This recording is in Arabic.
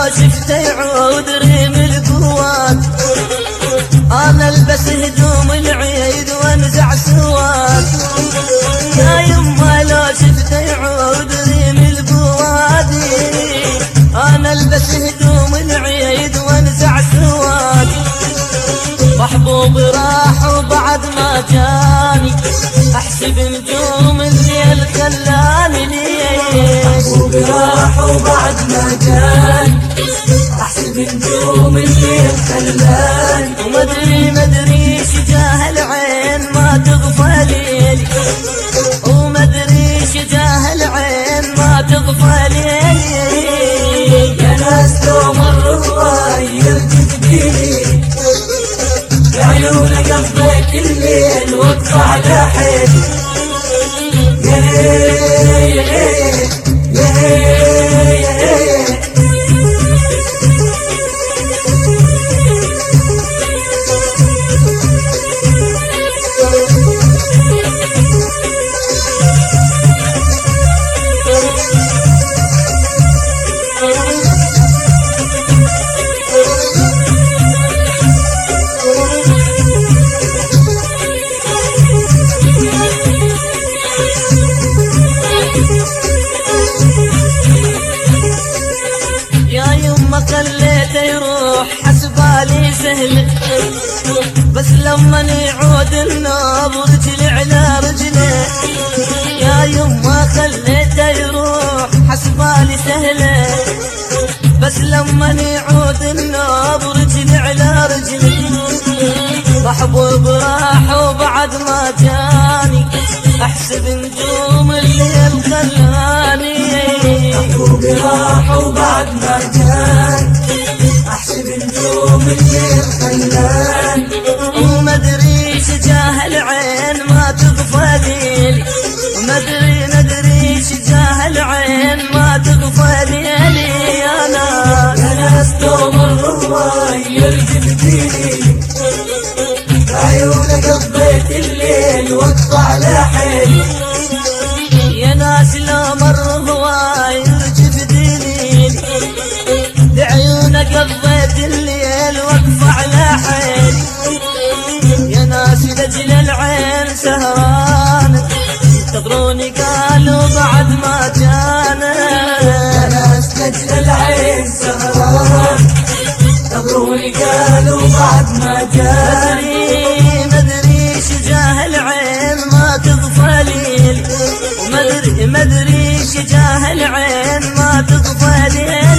لو شفته يعود ريم القوات. انا البس هدوم العيد وانزع سواد. يا يما لو شفته يعود ريم القوات. انا البس هدوم العيد وانزع سواد. محبوب راح وبعد ما جاني احسب نجوم الليل خلاني ليه. محبوب راح وبعد ما جاني احسب نجوم الليل خلاني. ومدري شجاه العين ما تغفى ليلي. ومدري شجاه العين ما تغفى ليلي. يا ناس لو مر الراير تقديري بعيونك قضيت الليل واقطع على حيلي. خليته يروح حسبالي سهل. بس لما يعود النوب رجلي على رجله. يا يما خليته يروح حسبالي سهله. بس لما يعود النوب رجلي على رجله. محبوب راح وبعد ما جاني احسب نجوم الليل خلاني. محبوب راح وبعد ما جاني احسب نجوم الليل خلاني. ومدري شجاه العين ما تغفى ليلي. ومدري شجاه العين ما تغفى ليلي. يا ناس لو مر الراير تقديري بعيونك قضيت الليل واقطع على حيلي. يا ناس لو مر هواير جفديني. بعيونك قضيت الليل واقف على حيلي. يا ناس لجل العين سهران انتظروني قالوا بعد ما جانا. يا ناس لجل العين سهران انتظروني قالوا بعد ما جانا. مدري شجاه العين ما تغفى ليلي. ومدري شجاه العين ما تغفى ليلي.